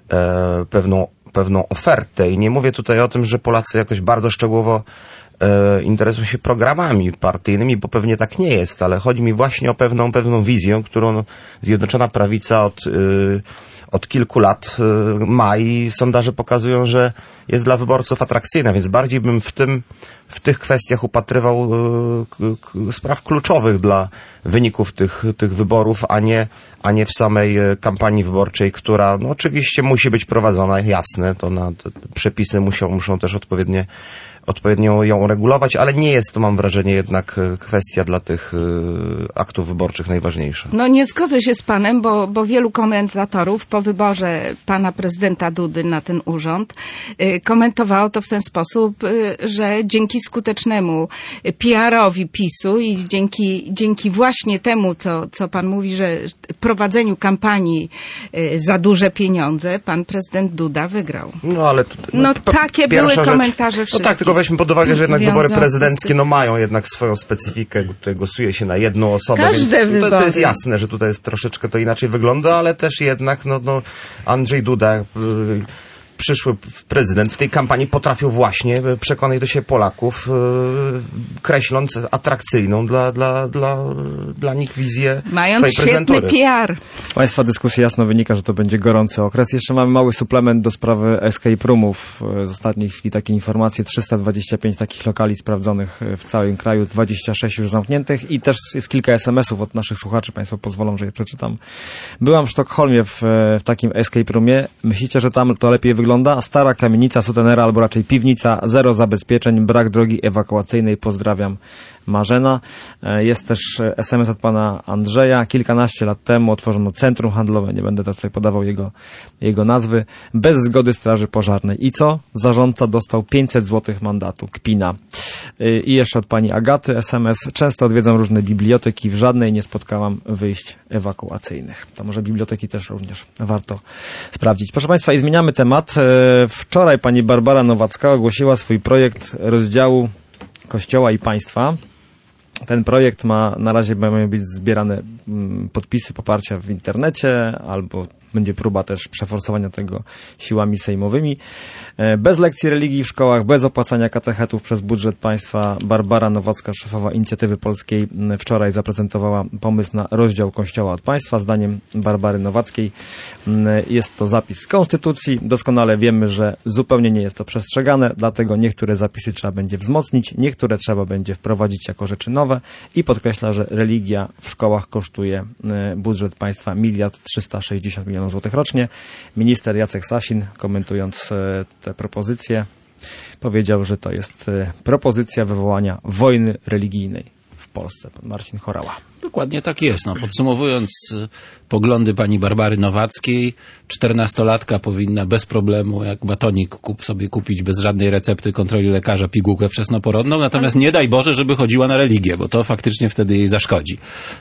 pewną ofertę. I nie mówię tutaj o tym, że Polacy jakoś bardzo szczegółowo interesują się programami partyjnymi, bo pewnie tak nie jest, ale chodzi mi właśnie o pewną wizję, którą Zjednoczona Prawica od kilku lat ma i sondaże pokazują, że jest dla wyborców atrakcyjna, więc bardziej bym w tych kwestiach upatrywał spraw kluczowych dla wyników tych wyborów, a nie w samej kampanii wyborczej, która no, oczywiście musi być prowadzona, jasne, te przepisy muszą też odpowiednio ją regulować, ale nie jest to, mam wrażenie, jednak kwestia dla tych aktów wyborczych najważniejsza. No nie zgodzę się z panem, bo wielu komentatorów po wyborze pana prezydenta Dudy na ten urząd komentowało to w ten sposób, że dzięki skutecznemu PR-owi PiS-u i dzięki właśnie temu, co pan mówi, że prowadzeniu kampanii za duże pieniądze, pan prezydent Duda wygrał. No ale takie były komentarze wszystkich. No tak, tylko weźmy pod uwagę, że jednak wybory prezydenckie mają jednak swoją specyfikę. Tutaj głosuje się na jedną osobę, więc to jest jasne, że tutaj jest troszeczkę to inaczej wygląda, ale też jednak Andrzej Duda, przyszły prezydent w tej kampanii potrafił właśnie przekonać do siebie Polaków, kreśląc atrakcyjną dla nich wizję mając swojej prezydentury. Świetny PR. Z Państwa dyskusji jasno wynika, że to będzie gorący okres. Jeszcze mamy mały suplement do sprawy escape roomów. Z ostatniej chwili takie informacje, 325 takich lokali sprawdzonych w całym kraju, 26 już zamkniętych i też jest kilka SMS-ów od naszych słuchaczy. Państwo pozwolą, że je przeczytam. Byłam w Sztokholmie w takim escape roomie. Myślicie, że tam to lepiej wygląda? Stara kamienica, sutenera albo raczej piwnica, zero zabezpieczeń, brak drogi ewakuacyjnej. Pozdrawiam, Marzena. Jest też SMS od pana Andrzeja. Kilkanaście lat temu otworzono centrum handlowe, nie będę tutaj podawał jego nazwy, bez zgody Straży Pożarnej. I co? Zarządca dostał 500 zł mandatu. Kpina. I jeszcze od pani Agaty SMS. Często odwiedzam różne biblioteki, w żadnej nie spotkałam wyjść ewakuacyjnych. To może biblioteki też również warto sprawdzić. Proszę państwa, i zmieniamy temat. Wczoraj pani Barbara Nowacka ogłosiła swój projekt rozdziału Kościoła i państwa. Ten projekt na razie mają być zbierane podpisy poparcia w internecie, albo będzie próba też przeforsowania tego siłami sejmowymi. Bez lekcji religii w szkołach, bez opłacania katechetów przez budżet państwa. Barbara Nowacka, szefowa Inicjatywy Polskiej, wczoraj zaprezentowała pomysł na rozdział Kościoła od państwa. Zdaniem Barbary Nowackiej jest to zapis z Konstytucji. Doskonale wiemy, że zupełnie nie jest to przestrzegane, dlatego niektóre zapisy trzeba będzie wzmocnić, niektóre trzeba będzie wprowadzić jako rzeczy nowe i podkreśla, że religia w szkołach kosztuje budżet państwa 1 360 000 000 złotych rocznie. Minister Jacek Sasin, komentując tę propozycję, powiedział, że to jest propozycja wywołania wojny religijnej w Polsce. Pan Marcin Horała. Dokładnie tak jest. No, podsumowując poglądy pani Barbary Nowackiej, 14-latka powinna bez problemu, jak batonik sobie kupić bez żadnej recepty, kontroli lekarza, pigułkę wczesnoporodną, natomiast nie daj Boże, żeby chodziła na religię, bo to faktycznie wtedy jej zaszkodzi.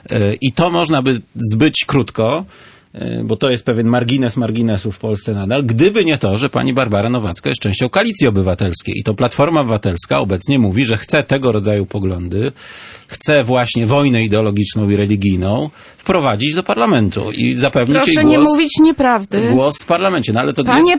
I to można by zbyć krótko, bo to jest pewien margines marginesów w Polsce nadal, gdyby nie to, że pani Barbara Nowacka jest częścią Koalicji Obywatelskiej i to Platforma Obywatelska obecnie mówi, że chce tego rodzaju poglądy, chce właśnie wojnę ideologiczną i religijną wprowadzić do parlamentu i zapewnić jej Proszę nie mówić nieprawdy. Głos w parlamencie. No, ale to panie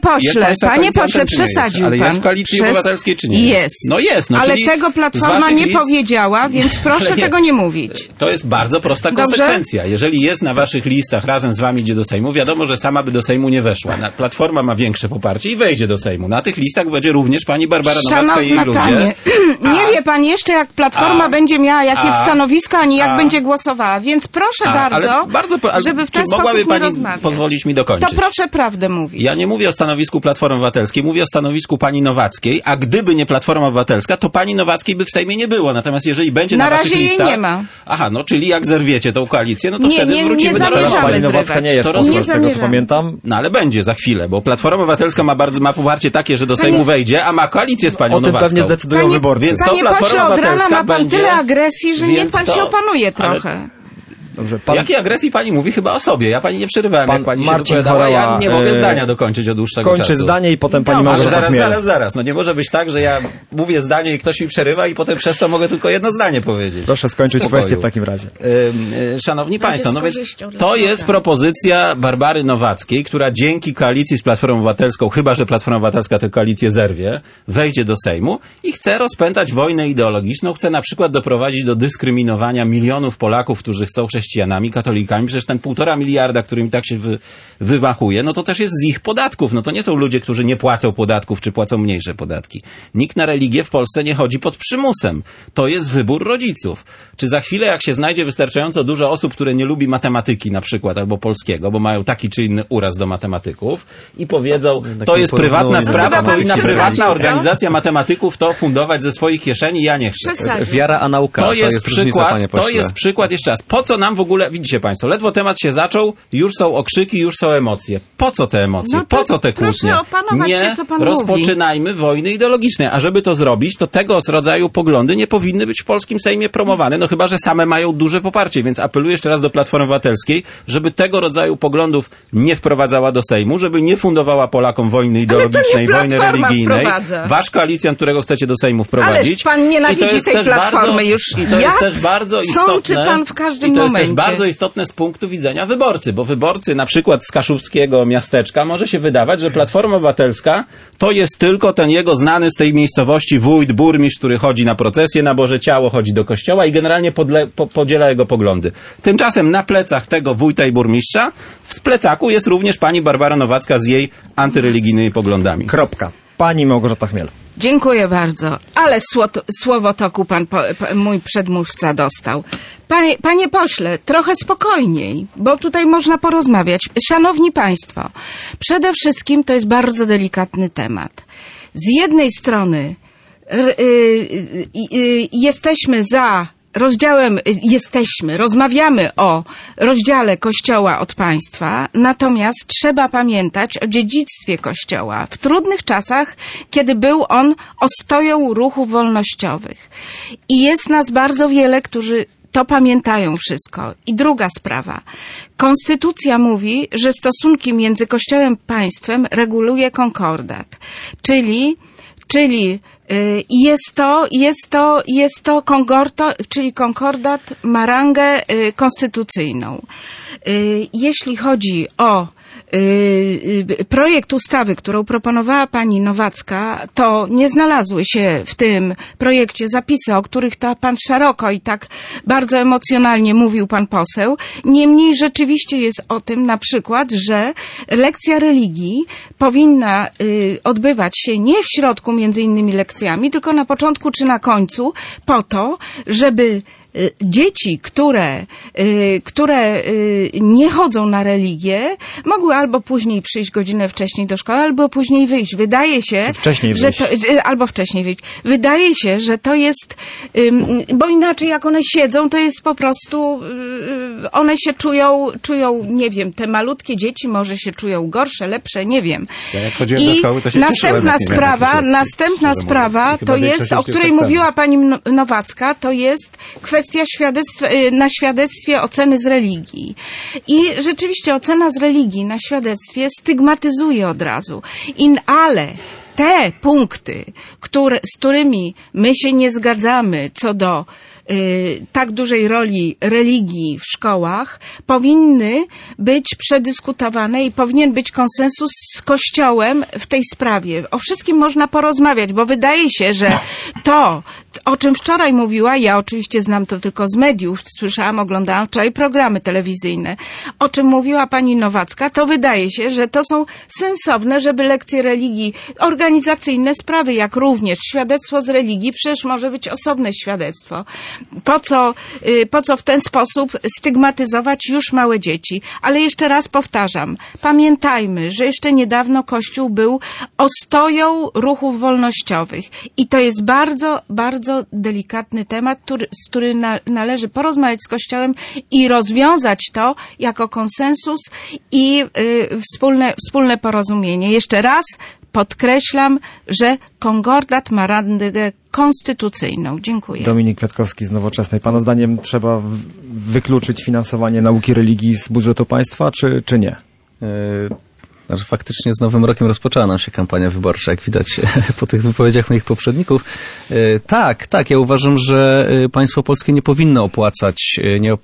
pośle, czy przesadził ale pan. jest w Koalicji Obywatelskiej, czy nie jest? No jest. No, ale tego Platforma nie powiedziała, więc proszę tego nie mówić. To jest bardzo prosta konsekwencja. Jeżeli jest na waszych listach, razem z wami idzie do Sejmu, wiadomo, że sama by do Sejmu nie weszła. Platforma ma większe poparcie i wejdzie do Sejmu. Na tych listach będzie również pani Barbara Nowacka i jej ludzie. Nie wie pan jeszcze, jak Platforma będzie miała jakie stanowisko, ani jak będzie głosowała. Więc proszę żeby w ten sposób nie rozmawiać. Pani pozwolić mi dokończyć? To proszę prawdę mówić. Ja nie mówię o stanowisku Platformy Obywatelskiej, mówię o stanowisku pani Nowackiej, a gdyby nie Platforma Obywatelska, to pani Nowackiej by w Sejmie nie było. Natomiast jeżeli będzie na waszych listach... Na razie jej nie ma. Aha, no czyli jak zerwiecie tą koalicję, no to wtedy wrócimy do rozmowy. Pani Nowacka nie jest posłem, z tego co pamiętam. No ale będzie za chwilę, bo Platforma Obywatelska ma poparcie takie, że do Sejmu wejdzie, a ma koalicję z panią Nowacką. O tym pewnie zdecydują wyborcy. Więc panie pośle, od rana ma pan tyle agresji, że niech pan się opanuje trochę. Dobrze, jakiej agresji pani mówi? Chyba o sobie. Ja pani nie przerywałem, jak pani Marcin się wypowiadała. Horała, ja nie mogę zdania dokończyć od dłuższego czasu. Kończy zdanie i potem pani Małgorzata Chmiel. Zaraz. No nie może być tak, że ja mówię zdanie i ktoś mi przerywa i potem przez to mogę tylko jedno zdanie powiedzieć. Proszę skończyć kwestię w takim razie. Szanowni państwo, no więc to jest propozycja Barbary Nowackiej, która dzięki koalicji z Platformą Obywatelską, chyba że Platforma Obywatelska tę koalicję zerwie, wejdzie do Sejmu i chce rozpętać wojnę ideologiczną, chce na przykład doprowadzić do dyskryminowania milionów Polaków, którzy chcą chrześcijanami, katolikami. Przecież ten 1,5 miliarda, którym tak się wymachuje, no to też jest z ich podatków. No to nie są ludzie, którzy nie płacą podatków, czy płacą mniejsze podatki. Nikt na religię w Polsce nie chodzi pod przymusem. To jest wybór rodziców. Czy za chwilę, jak się znajdzie wystarczająco dużo osób, które nie lubi matematyki na przykład, albo polskiego, bo mają taki czy inny uraz do matematyków i powiedzą, to jest prywatna sprawa, powinna prywatna organizacja matematyków to fundować ze swoich kieszeni, ja nie chcę. To jest wiara a nauka. To jest przykład, to jest przykład, jeszcze raz, po co nam w ogóle, widzicie państwo, ledwo temat się zaczął, już są okrzyki, już są emocje. Po co te emocje? No po co te kłótnie? Proszę opanować się, co pan rozpoczynajmy wojny ideologiczne. A żeby to zrobić, to tego rodzaju poglądy nie powinny być w polskim Sejmie promowane, no chyba że same mają duże poparcie. Więc apeluję jeszcze raz do Platformy Obywatelskiej, żeby tego rodzaju poglądów nie wprowadzała do Sejmu, żeby nie fundowała Polakom wojny ideologicznej, wojny religijnej. Wasz koalicjant, którego chcecie do Sejmu wprowadzić. Ależ pan nienawidzi tej Platformy już. I to jest też bardzo istotne. Pan w każdym i to jest momencie. też bardzo istotne z punktu widzenia wyborcy, bo wyborcy na przykład z kaszubskiego miasteczka może się wydawać, że Platforma Obywatelska to jest tylko ten jego znany z tej miejscowości wójt, burmistrz, który chodzi na procesję, na Boże Ciało, chodzi do kościoła i generalnie podziela jego poglądy. Tymczasem na plecach tego wójta i burmistrza w plecaku jest również pani Barbara Nowacka z jej antyreligijnymi poglądami. Kropka. Pani Małgorzata Chmiel. Dziękuję bardzo. Ale słowotoku mój przedmówca dostał. Panie pośle, trochę spokojniej, bo tutaj można porozmawiać. Szanowni państwo, przede wszystkim to jest bardzo delikatny temat. Z jednej strony rozmawiamy o rozdziale Kościoła od państwa, natomiast trzeba pamiętać o dziedzictwie Kościoła w trudnych czasach, kiedy był on ostoją ruchów wolnościowych. I jest nas bardzo wiele, którzy to pamiętają wszystko. I druga sprawa. Konstytucja mówi, że stosunki między Kościołem a państwem reguluje konkordat. Czyli jest to konkordat ma rangę konstytucyjną. Jeśli chodzi o projekt ustawy, którą proponowała pani Nowacka, to nie znalazły się w tym projekcie zapisy, o których pan szeroko i tak bardzo emocjonalnie mówił pan poseł. Niemniej rzeczywiście jest o tym na przykład, że lekcja religii powinna odbywać się nie w środku między innymi lekcjami, tylko na początku czy na końcu, po to, żeby dzieci, które nie chodzą na religię, mogły albo później przyjść godzinę wcześniej do szkoły, albo później wyjść. Wydaje się, albo wcześniej wyjść. Wydaje się, że to jest, bo inaczej jak one siedzą, to jest po prostu, one się czują, nie wiem, te malutkie dzieci może się czują gorsze, lepsze, nie wiem. Ja jak chodziłem do szkoły, to się następna sprawa to jest, o której mówiła pani Nowacka, to jest kwestia na świadectwie oceny z religii. I rzeczywiście ocena z religii na świadectwie stygmatyzuje od razu. Ale te punkty, z którymi my się nie zgadzamy co do tak dużej roli religii w szkołach, powinny być przedyskutowane i powinien być konsensus z Kościołem w tej sprawie. O wszystkim można porozmawiać, bo wydaje się, że to, o czym wczoraj mówiła, ja oczywiście znam to tylko z mediów, słyszałam, oglądałam wczoraj programy telewizyjne, o czym mówiła pani Nowacka, to wydaje się, że to są sensowne, żeby lekcje religii, organizacyjne sprawy, jak również świadectwo z religii, przecież może być osobne świadectwo. Po co w ten sposób stygmatyzować już małe dzieci? Ale jeszcze raz powtarzam, pamiętajmy, że jeszcze niedawno Kościół był ostoją ruchów wolnościowych i to jest bardzo, bardzo delikatny temat, z którym należy porozmawiać z Kościołem i rozwiązać to jako konsensus i wspólne porozumienie. Jeszcze raz podkreślam, że konkordat ma rangę konstytucyjną. Dziękuję. Dominik Kwiatkowski z Nowoczesnej. Pana zdaniem trzeba wykluczyć finansowanie nauki religii z budżetu państwa, czy nie? Faktycznie z Nowym Rokiem rozpoczęła nam się kampania wyborcza, jak widać po tych wypowiedziach moich poprzedników. Tak, ja uważam, że państwo polskie nie powinno opłacać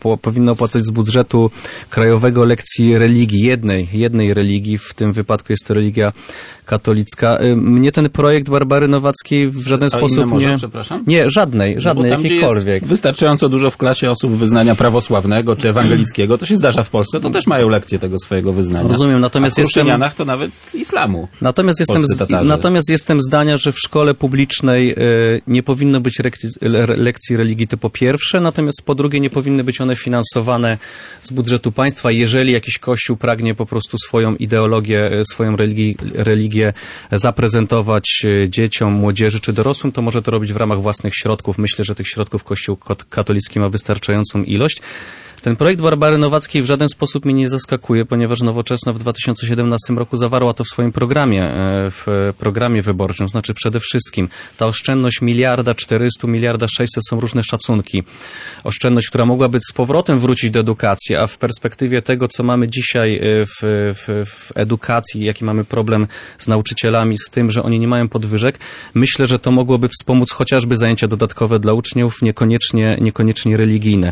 z budżetu krajowego lekcji religii, jednej religii, w tym wypadku jest to religia katolicka. Mnie ten projekt Barbary Nowackiej w żaden sposób może, przepraszam? Nie, żadnej, jakiejkolwiek. Wystarczająco dużo w klasie osób wyznania prawosławnego czy ewangelickiego, to się zdarza w Polsce, to też mają lekcje tego swojego wyznania. Rozumiem, natomiast w chrześcijanach to nawet islamu. Natomiast jestem zdania, że w szkole publicznej nie powinno być lekcji religii, to po pierwsze, natomiast po drugie nie powinny być one finansowane z budżetu państwa, jeżeli jakiś kościół pragnie po prostu swoją ideologię, swoją religię zaprezentować dzieciom, młodzieży czy dorosłym, to może to robić w ramach własnych środków. Myślę, że tych środków Kościół katolicki ma wystarczającą ilość. Ten projekt Barbary Nowackiej w żaden sposób mnie nie zaskakuje, ponieważ Nowoczesna w 2017 roku zawarła to w swoim programie wyborczym. Znaczy przede wszystkim ta oszczędność 1,4 mld, 600 są różne szacunki. Oszczędność, która mogłaby z powrotem wrócić do edukacji, a w perspektywie tego, co mamy dzisiaj w edukacji, jaki mamy problem z nauczycielami, z tym, że oni nie mają podwyżek, myślę, że to mogłoby wspomóc chociażby zajęcia dodatkowe dla uczniów, niekoniecznie religijne.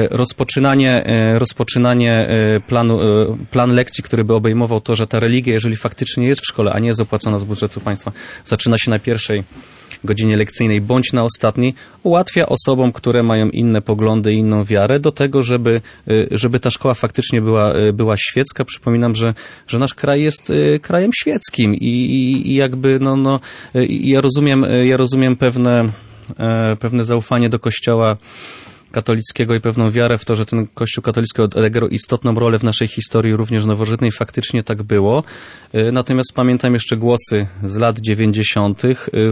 Rozpoczynanie plan lekcji, który by obejmował to, że ta religia, jeżeli faktycznie jest w szkole, a nie jest opłacona z budżetu państwa, zaczyna się na pierwszej godzinie lekcyjnej bądź na ostatniej, ułatwia osobom, które mają inne poglądy i inną wiarę do tego, żeby ta szkoła faktycznie była świecka. Przypominam, że nasz kraj jest krajem świeckim i jakby ja rozumiem pewne zaufanie do Kościoła katolickiego i pewną wiarę w to, że ten Kościół katolicki odegrał istotną rolę w naszej historii, również nowożytnej. Faktycznie tak było. Natomiast pamiętam jeszcze głosy z lat 90.,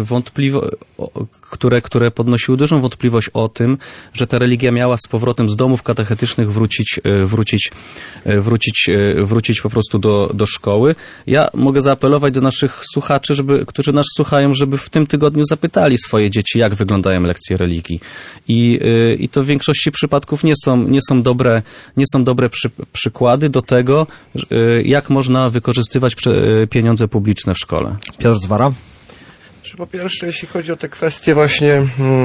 które podnosiły dużą wątpliwość o tym, że ta religia miała z powrotem z domów katechetycznych wrócić po prostu do szkoły. Ja mogę zaapelować do naszych słuchaczy, którzy nas słuchają, żeby w tym tygodniu zapytali swoje dzieci, jak wyglądają lekcje religii. I to w większości przypadków nie są dobre przykłady do tego, jak można wykorzystywać pieniądze publiczne w szkole. Piotr Zwara? Po pierwsze, jeśli chodzi o te kwestie właśnie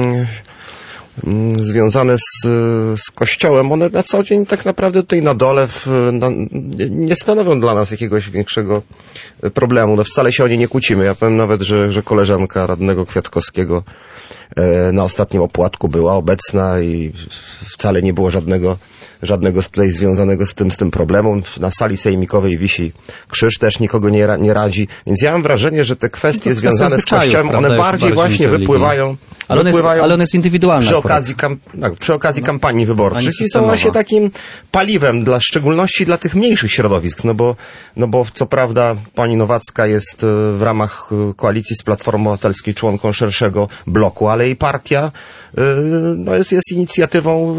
związane z Kościołem, one na co dzień tak naprawdę tutaj na dole nie stanowią dla nas jakiegoś większego problemu. No wcale się o nie nie kłócimy. Ja powiem nawet, że koleżanka radnego Kwiatkowskiego na ostatnim opłatku była obecna i wcale nie było żadnego tutaj związanego z tym problemem. Na sali sejmikowej wisi krzyż, też nikogo nie radzi. Więc ja mam wrażenie, że te kwestie związane z Kościołem, one bardziej właśnie wypływają. Ale on jest indywidualny. Przy okazji kampanii wyborczych i są właśnie takim paliwem w szczególności dla tych mniejszych środowisk. No bo co prawda pani Nowacka jest w ramach koalicji z Platformą Obywatelską członką szerszego bloku, ale jej partia jest inicjatywą,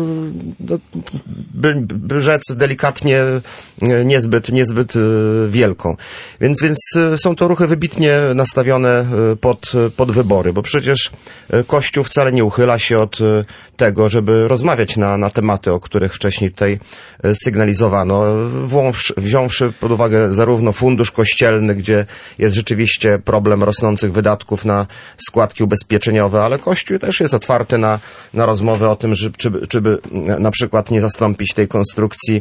by rzec delikatnie, niezbyt wielką. Więc są to ruchy wybitnie nastawione pod wybory, bo przecież Kościół wcale nie uchyla się od tego, żeby rozmawiać na tematy, o których wcześniej tutaj sygnalizowano, wziąwszy pod uwagę zarówno fundusz kościelny, gdzie jest rzeczywiście problem rosnących wydatków na składki ubezpieczeniowe, ale Kościół też jest otwarty na rozmowę o tym, czy by na przykład nie zastąpić tej konstrukcji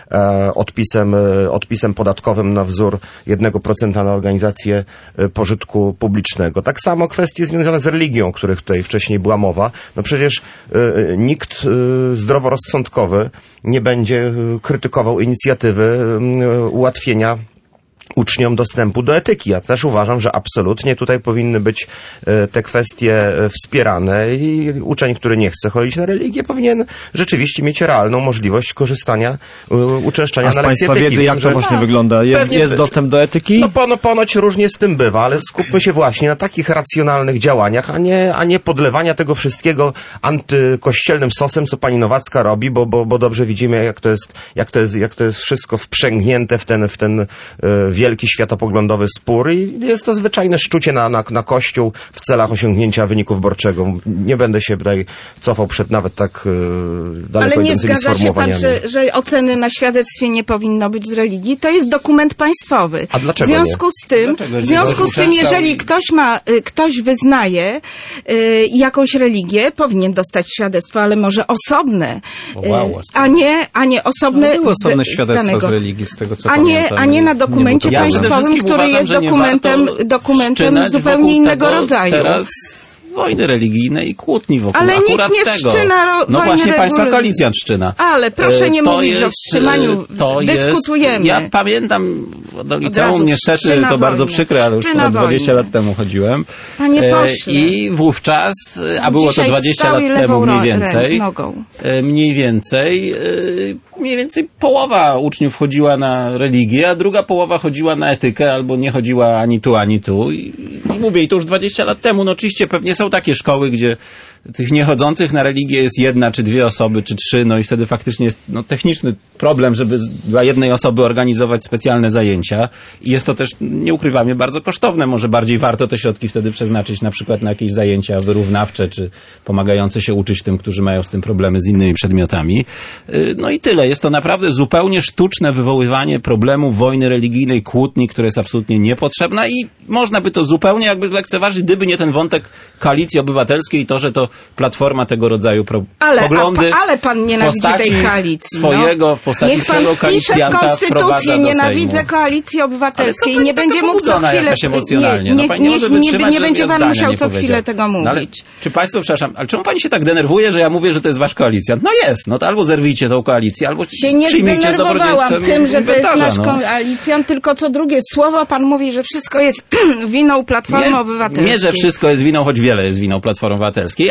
odpisem podatkowym na wzór 1% na organizację pożytku publicznego. Tak samo kwestie związane z religią, o których tutaj wcześniej była mowa. No przecież nikt zdroworozsądkowy nie będzie krytykował inicjatywy ułatwienia uczniom dostępu do etyki. Ja też uważam, że absolutnie tutaj powinny być te kwestie wspierane i uczeń, który nie chce chodzić na religię, powinien rzeczywiście mieć realną możliwość korzystania, uczęszczania na lekcje etyki. Wiedzy, jak to właśnie wygląda? Jest dostęp do etyki? No ponoć różnie z tym bywa, ale skupmy się właśnie na takich racjonalnych działaniach, a nie podlewania tego wszystkiego antykościelnym sosem, co pani Nowacka robi, bo dobrze widzimy, jak to jest wszystko wprzęgnięte w ten wielki światopoglądowym spór i jest to zwyczajne szczucie na Kościół w celach osiągnięcia wyniku wyborczego. Nie będę się tutaj cofał przed nawet tak daleko idącymi sformułowaniami. Ale nie zgadza się pan, że oceny na świadectwie nie powinno być z religii? To jest dokument państwowy. A dlaczego w związku z tym, jeżeli ktoś wyznaje jakąś religię, powinien dostać świadectwo, ale może osobne, a nie osobne. Były osobne świadectwa z religii, z tego co pamiętam. A nie na dokumencie państwowym, który jest dokumentem zupełnie innego rodzaju. Teraz wojny religijne i kłótni wokół ale akurat nikt nie tego. wszczyna No właśnie państwa koalicjant wszczyna. Ale proszę nie mówić o wstrzymaniu. Dyskutujemy. Ja pamiętam do liceum, niestety to bardzo przykre, ale już ponad 20 lat temu chodziłem. Panie pośle. I wówczas, a było to 20 lat temu mniej więcej połowa uczniów chodziła na religię, a druga połowa chodziła na etykę, albo nie chodziła ani tu, ani tu. I mówię, i to już 20 lat temu. No oczywiście pewnie są takie szkoły, gdzie tych niechodzących na religię jest 1 czy 2 osoby, czy 3, no i wtedy faktycznie jest techniczny problem, żeby dla jednej osoby organizować specjalne zajęcia. I jest to też, nie ukrywamy, bardzo kosztowne. Może bardziej warto te środki wtedy przeznaczyć na przykład na jakieś zajęcia wyrównawcze, czy pomagające się uczyć tym, którzy mają z tym problemy z innymi przedmiotami. No i tyle. Jest to naprawdę zupełnie sztuczne wywoływanie problemu wojny religijnej, kłótni, która jest absolutnie niepotrzebna i można by to zupełnie jakby zlekceważyć, gdyby nie ten wątek Koalicji Obywatelskiej i to, że to Platforma tego rodzaju poglądy ale pan nienawidzi tej koalicji. W postaci swojego koalicjanta wprowadza do Sejmu. Konstytucję, nienawidzę Koalicji Obywatelskiej. Nie będzie mógł co chwilę... Nie będzie pan musiał co chwilę tego mówić. No ale, czy państwo, przepraszam, ale czemu pani się tak denerwuje, że ja mówię, że to jest wasz koalicjant? No jest, no to albo zerwijcie tą koalicję, albo przyjmijcie z dobrodziejstwem tym, że to jest nasz koalicjant, tylko co drugie słowo pan mówi, że wszystko jest winą Platformy Obywatelskiej. Nie, że wszystko jest winą, choć wiele jest winą Platformy Obywatelskiej,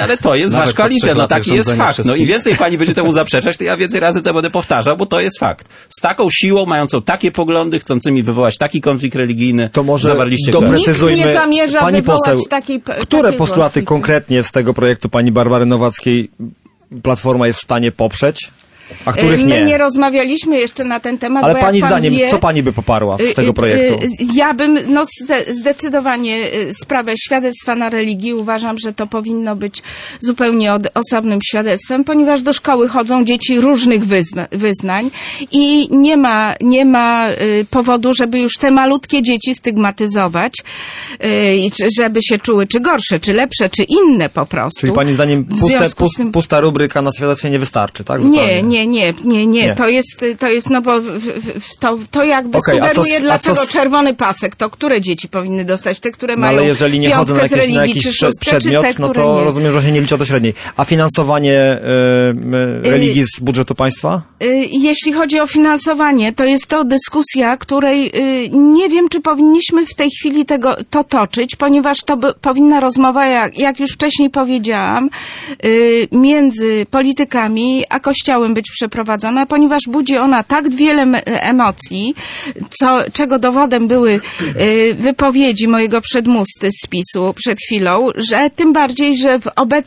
ale to jest Nawet wasz koalicja, po 3 taki jest rządzenia fakt. przez No i PiS. więcej pani będzie temu zaprzeczać, to ja więcej razy to będę powtarzał, bo to jest fakt. Z taką siłą, mającą takie poglądy, chcącymi wywołać taki konflikt religijny, To może zawarliście koalicję. doprecyzujmy, Nikt nie zamierza pani wywołać poseł, które takiego postulaty konfliktu. konkretnie z tego projektu pani Barbary Nowackiej Platforma jest w stanie poprzeć, a których My nie nie? rozmawialiśmy jeszcze na ten temat, Ale bo pani jak pan zdaniem, wie, co pani by poparła z tego projektu? Ja bym zdecydowanie sprawę świadectwa na religii uważam, że to powinno być zupełnie osobnym świadectwem, ponieważ do szkoły chodzą dzieci różnych wyznań i nie ma powodu, żeby już te malutkie dzieci stygmatyzować, żeby się czuły czy gorsze, czy lepsze, czy inne po prostu. Czyli pani zdaniem W związku z tym- pusta rubryka na świadectwie nie wystarczy, tak? Nie. Nie. To jest, no bo to jakby Okej, a co sugeruje, z- dlaczego a co z- czerwony pasek, to które dzieci powinny dostać? Te, które No mają ale jeżeli nie chodzą na piątkę z jakiś, religii, czy szóstkę, przedmiot, czy te, no które to nie. rozumiem, że się nie liczy do średniej. A finansowanie religii z budżetu państwa? Jeśli chodzi o finansowanie, to jest to dyskusja, której nie wiem, czy powinniśmy w tej chwili to toczyć, ponieważ to powinna rozmowa, jak już wcześniej powiedziałam, między politykami a Kościołem być przeprowadzona, ponieważ budzi ona tak wiele emocji, czego dowodem były wypowiedzi mojego przedmówcy z PiS-u przed chwilą, że tym bardziej, że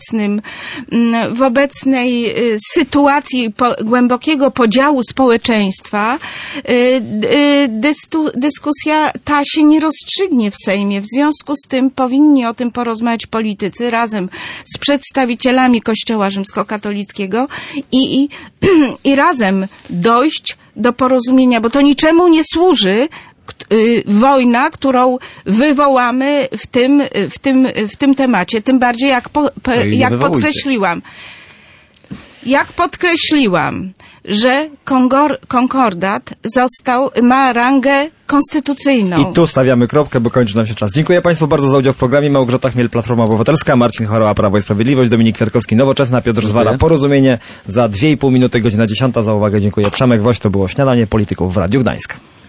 w obecnej sytuacji głębokiego podziału społeczeństwa dyskusja ta się nie rozstrzygnie w Sejmie. W związku z tym powinni o tym porozmawiać politycy razem z przedstawicielami Kościoła rzymskokatolickiego i razem dojść do porozumienia, bo to niczemu nie służy wojna, którą wywołamy w tym temacie. Tym bardziej jak podkreśliłam, że konkordat ma rangę konstytucyjną. I tu stawiamy kropkę, bo kończy nam się czas. Dziękuję państwu bardzo za udział w programie. Małgorzata Chmiel, Platforma Obywatelska, Marcin Choroła, Prawo i Sprawiedliwość, Dominik Kwiatkowski, Nowoczesna, Piotr Zwara, Porozumienie. Za 2,5 minuty, godzina 10. Za uwagę dziękuję. Przemek Woś, to było Śniadanie Polityków w Radiu Gdańsk.